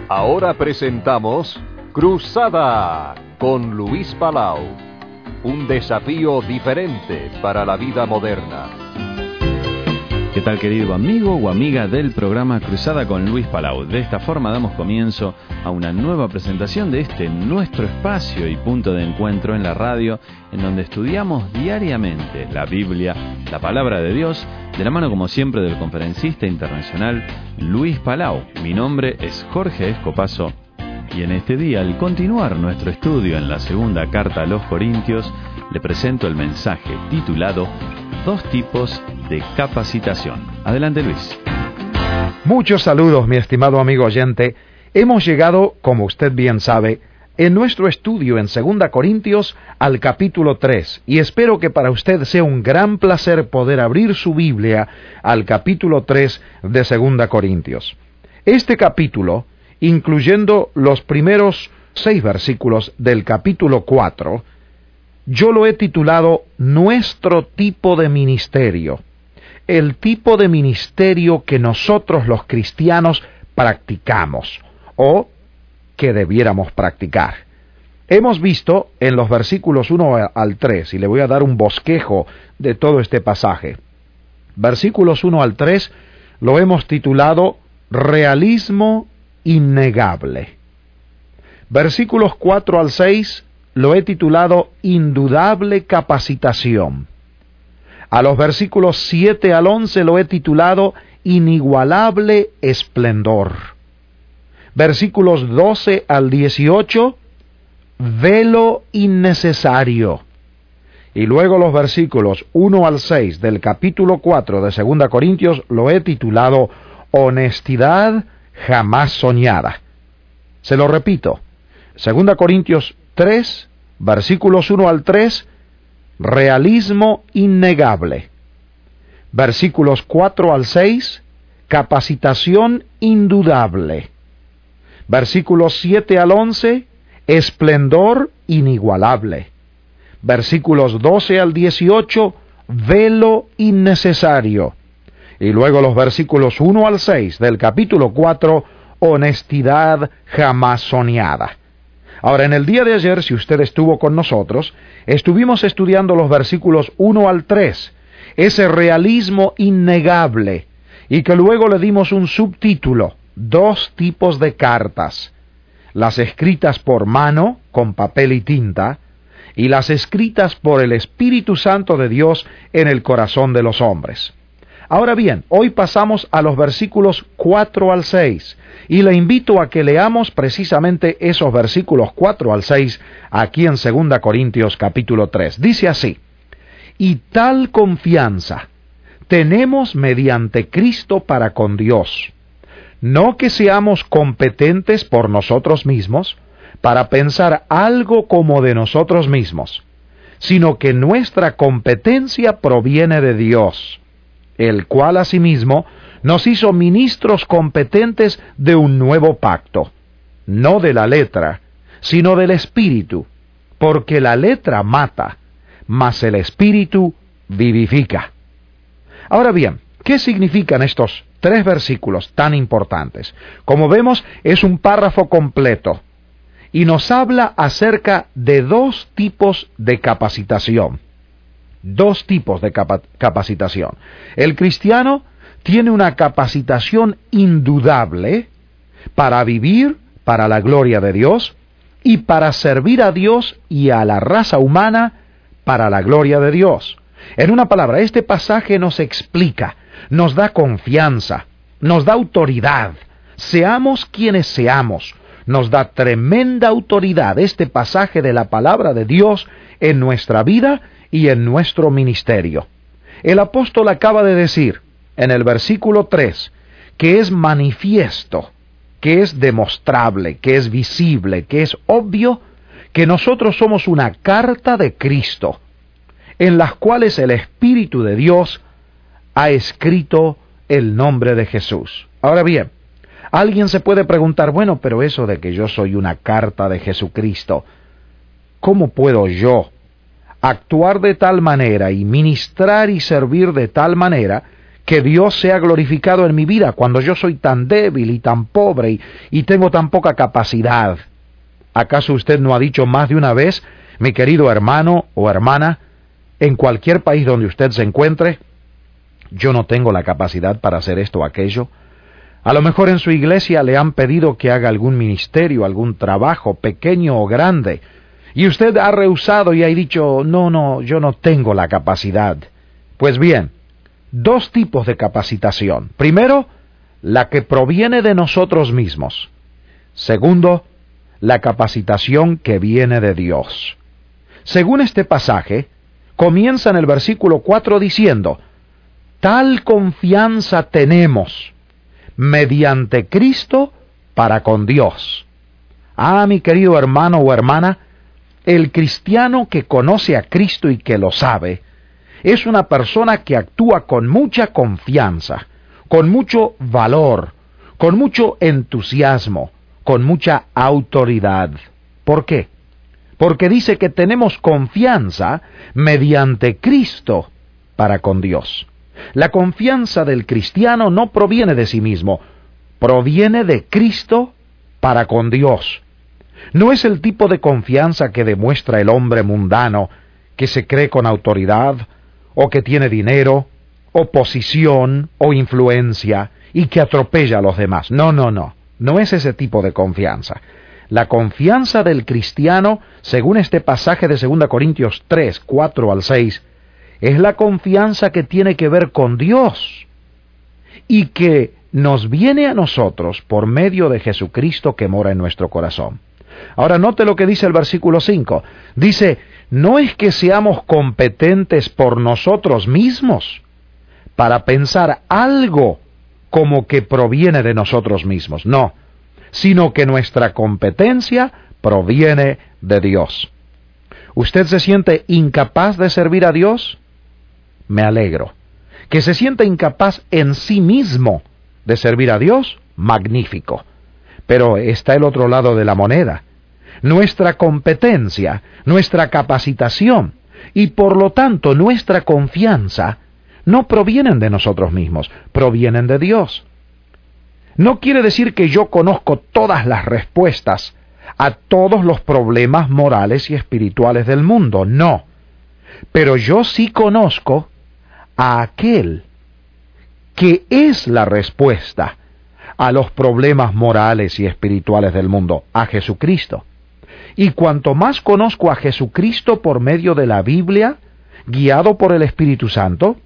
Ahora presentamos Cruzada con Luis Palau. Un desafío diferente para la vida moderna. ¿Qué tal, querido amigo o amiga del programa Cruzada con Luis Palau? De esta forma damos comienzo a una nueva presentación de nuestro espacio y punto de encuentro en la radio, en donde estudiamos diariamente la Biblia, la Palabra de Dios, de la mano como siempre del conferencista internacional Luis Palau. Mi nombre es Jorge Escopazo y en este día, al continuar nuestro estudio en la segunda carta a los Corintios, le presento el mensaje titulado Dos tipos de capacitación. Adelante, Luis. Muchos saludos, mi estimado amigo oyente. Hemos llegado, como usted bien sabe, en nuestro estudio en 2 Corintios al capítulo 3, y espero que para usted sea un gran placer poder abrir su Biblia al capítulo 3 de 2 Corintios. Este capítulo, incluyendo los primeros 6 versículos del capítulo 4, yo lo he titulado Nuestro tipo de ministerio, el tipo de ministerio que nosotros los cristianos practicamos, o que debiéramos practicar. Hemos visto en los versículos 1 al 3, y le voy a dar un bosquejo de todo este pasaje. Versículos 1 al 3 lo hemos titulado Realismo innegable. Versículos 4 al 6 lo he titulado Indudable capacitación. A los versículos 7 al 11 lo he titulado Inigualable esplendor. Versículos 12 al 18, Velo innecesario. Y luego los versículos 1 al 6 del capítulo 4 de 2 Corintios lo he titulado Honestidad jamás soñada. Se lo repito, 2 Corintios 3, versículos 1 al 3, realismo innegable. Versículos 4 al 6, capacitación indudable. Versículos 7 al 11, esplendor inigualable. Versículos 12 al 18, velo innecesario. Y luego los versículos 1 al 6 del capítulo 4, honestidad jamás soñada. Ahora, en el día de ayer, si usted estuvo con nosotros, estuvimos estudiando los versículos 1 al 3, ese realismo innegable, y que luego le dimos un subtítulo, dos tipos de cartas, las escritas por mano, con papel y tinta, y las escritas por el Espíritu Santo de Dios en el corazón de los hombres. Ahora bien, hoy pasamos a los versículos 4 al 6, y le invito a que leamos precisamente esos versículos 4 al 6 aquí en 2 Corintios capítulo 3. Dice así: Y tal confianza tenemos mediante Cristo para con Dios, no que seamos competentes por nosotros mismos para pensar algo como de nosotros mismos, sino que nuestra competencia proviene de Dios, el cual asimismo nos hizo ministros competentes de un nuevo pacto, no de la letra, sino del Espíritu, porque la letra mata, mas el Espíritu vivifica. Ahora bien, ¿qué significan estos 3 versículos tan importantes? Como vemos, es un párrafo completo, y nos habla acerca de 2 tipos de capacitación. 2 tipos de capacitación. El cristiano tiene una capacitación indudable para vivir para la gloria de Dios y para servir a Dios y a la raza humana para la gloria de Dios. En una palabra, este pasaje nos explica, nos da confianza, nos da autoridad. Seamos quienes seamos, nos da tremenda autoridad este pasaje de la palabra de Dios en nuestra vida y en nuestro ministerio. El apóstol acaba de decir en el versículo 3 que es manifiesto, que es demostrable, que es visible, que es obvio que nosotros somos una carta de Cristo, en las cuales el Espíritu de Dios ha escrito el nombre de Jesús. Ahora bien, alguien se puede preguntar, bueno, pero eso de que yo soy una carta de Jesucristo, ¿cómo puedo yo actuar de tal manera y ministrar y servir de tal manera que Dios sea glorificado en mi vida cuando yo soy tan débil y tan pobre y tengo tan poca capacidad. ¿Acaso usted no ha dicho más de una vez, mi querido hermano o hermana, en cualquier país donde usted se encuentre, yo no tengo la capacidad para hacer esto o aquello? A lo mejor en su iglesia le han pedido que haga algún ministerio, algún trabajo, pequeño o grande, y usted ha rehusado y ha dicho, no, yo no tengo la capacidad. Pues bien, dos tipos de capacitación. Primero, la que proviene de nosotros mismos. Segundo, la capacitación que viene de Dios. Según este pasaje, comienza en el versículo 4 diciendo, tal confianza tenemos mediante Cristo para con Dios. Ah, mi querido hermano o hermana, el cristiano que conoce a Cristo y que lo sabe, es una persona que actúa con mucha confianza, con mucho valor, con mucho entusiasmo, con mucha autoridad. ¿Por qué? Porque dice que tenemos confianza mediante Cristo para con Dios. La confianza del cristiano no proviene de sí mismo, proviene de Cristo para con Dios. No es el tipo de confianza que demuestra el hombre mundano, que se cree con autoridad, o que tiene dinero, o posición, o influencia, y que atropella a los demás. No es ese tipo de confianza. La confianza del cristiano, según este pasaje de 2 Corintios 3, 4 al 6, es la confianza que tiene que ver con Dios y que nos viene a nosotros por medio de Jesucristo que mora en nuestro corazón. Ahora note lo que dice el versículo 5. Dice, no es que seamos competentes por nosotros mismos para pensar algo como que proviene de nosotros mismos, no, sino que nuestra competencia proviene de Dios. ¿Usted se siente incapaz de servir a Dios? Me alegro. ¿Que se sienta incapaz en sí mismo de servir a Dios? Magnífico. Pero está el otro lado de la moneda. Nuestra competencia, nuestra capacitación y por lo tanto nuestra confianza no provienen de nosotros mismos, provienen de Dios. No quiere decir que yo conozco todas las respuestas a todos los problemas morales y espirituales del mundo, no. Pero yo sí conozco a aquel que es la respuesta a los problemas morales y espirituales del mundo, a Jesucristo. Y cuanto más conozco a Jesucristo por medio de la Biblia, guiado por el Espíritu Santo,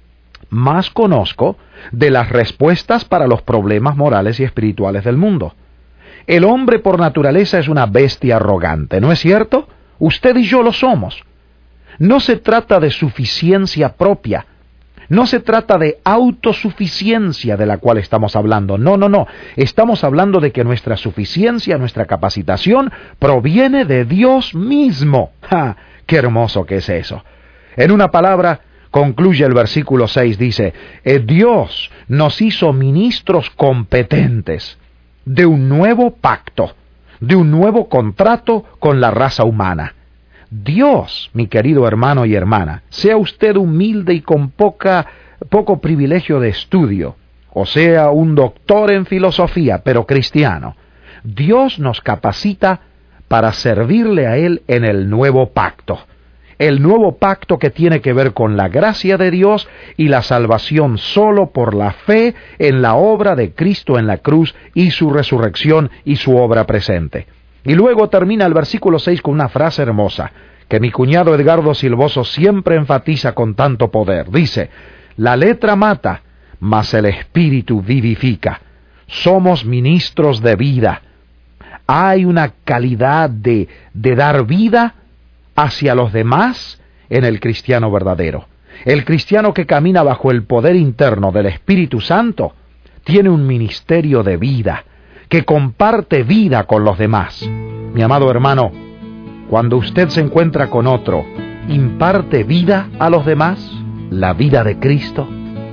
más conozco de las respuestas para los problemas morales y espirituales del mundo. El hombre por naturaleza es una bestia arrogante, ¿no es cierto? Usted y yo lo somos. No se trata de suficiencia propia, no se trata de autosuficiencia de la cual estamos hablando, no. Estamos hablando de que nuestra suficiencia, nuestra capacitación, proviene de Dios mismo. ¡Ja! ¡Qué hermoso que es eso! En una palabra, concluye el versículo 6, dice, Dios nos hizo ministros competentes de un nuevo pacto, de un nuevo contrato con la raza humana. Dios, mi querido hermano y hermana, sea usted humilde y con poco privilegio de estudio, o sea un doctor en filosofía, pero cristiano, Dios nos capacita para servirle a Él en el nuevo pacto. El nuevo pacto que tiene que ver con la gracia de Dios y la salvación solo por la fe en la obra de Cristo en la cruz y su resurrección y su obra presente. Y luego termina el versículo 6 con una frase hermosa, que mi cuñado Edgardo Silvoso siempre enfatiza con tanto poder. Dice, la letra mata, mas el espíritu vivifica. Somos ministros de vida. Hay una calidad de dar vida hacia los demás en el cristiano verdadero. El cristiano que camina bajo el poder interno del Espíritu Santo tiene un ministerio de vida, que comparte vida con los demás. Mi amado hermano, cuando usted se encuentra con otro, ¿imparte vida a los demás? ¿La vida de Cristo?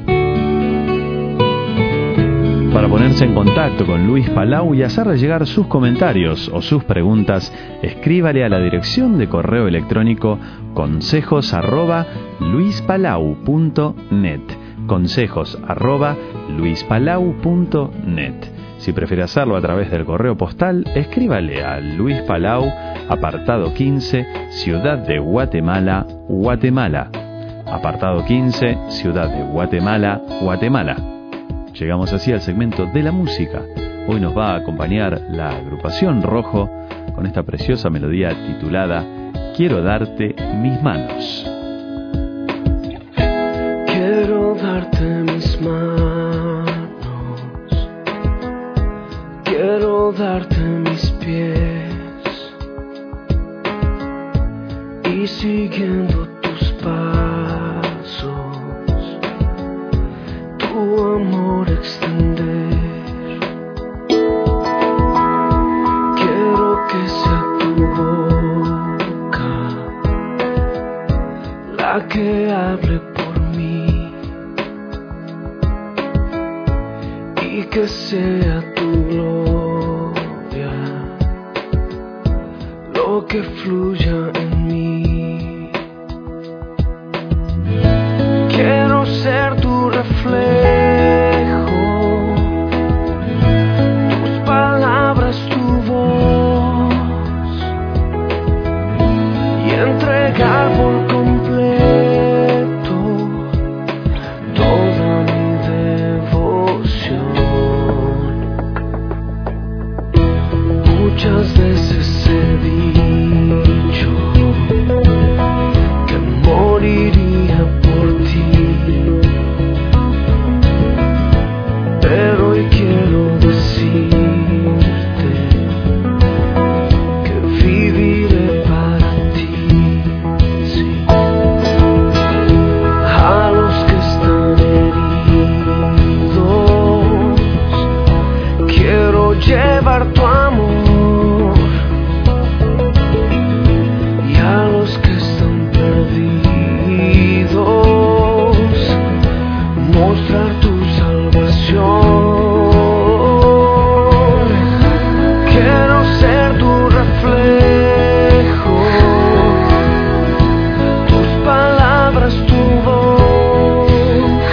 Para ponerse en contacto con Luis Palau y hacerle llegar sus comentarios o sus preguntas, escríbale a la dirección de correo electrónico consejos@luispalau.net. consejos@luispalau.net. Si prefiere hacerlo a través del correo postal, escríbale a Luis Palau, apartado 15, Ciudad de Guatemala, Guatemala. Apartado 15, Ciudad de Guatemala, Guatemala. Llegamos así al segmento de la música. Hoy nos va a acompañar la agrupación Rojo con esta preciosa melodía titulada Quiero darte mis manos. Quiero darte mis manos. Quiero darte mis pies y siguiendo tus pasos, tu amor extender. Quiero que sea tu boca la que hable por mí y que sea tu gloria lo que fluya en mí. Quiero ser tu reflejo, tus palabras, tu voz, y entregar por completo toda mi devoción. Muchas veces he dicho que moriría por ti, pero hoy quiero decirte que viviré para ti, sí. A los que están heridos quiero llevar tu amor. Mostrar tu salvación. Quiero ser tu reflejo, tus palabras, tu voz,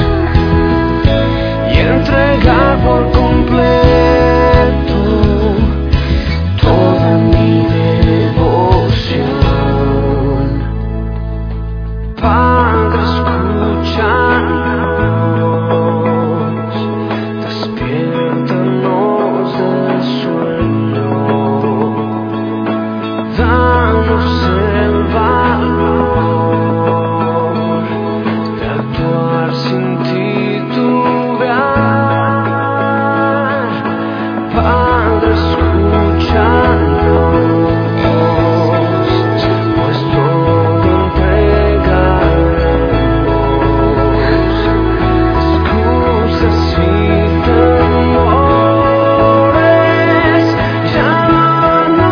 y entregar por completo toda mi devoción. Padre, escúchanos, despiértanos del sueño, danos el valor de actuar sin titubear. Padre, escúchanos, pues todo entregaremos, excusas y temores ya no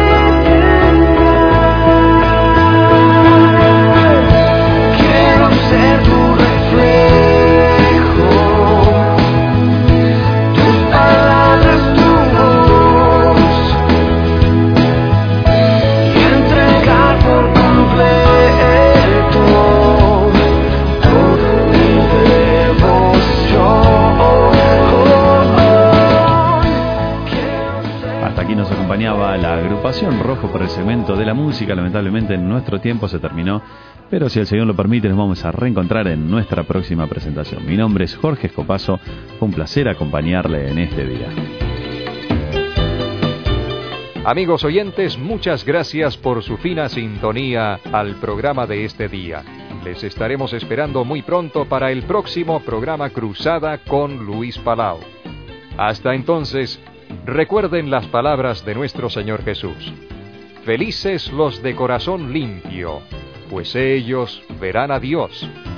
detendrán. Quiero ser tu reflejo, tus palabras, tu voz, y entregar por completo toda mi devoción. Hasta aquí nos acompañaba la agrupación Rojo por el segmento de la música. Lamentablemente nuestro tiempo se terminó, pero si el Señor lo permite nos vamos a reencontrar en nuestra próxima presentación. Mi nombre es Jorge Escopazo, fue un placer acompañarle en este día. Amigos oyentes, muchas gracias por su fina sintonía al programa de este día. Les estaremos esperando muy pronto para el próximo programa Cruzada con Luis Palau. Hasta entonces, recuerden las palabras de nuestro Señor Jesús. Felices los de corazón limpio, pues ellos verán a Dios.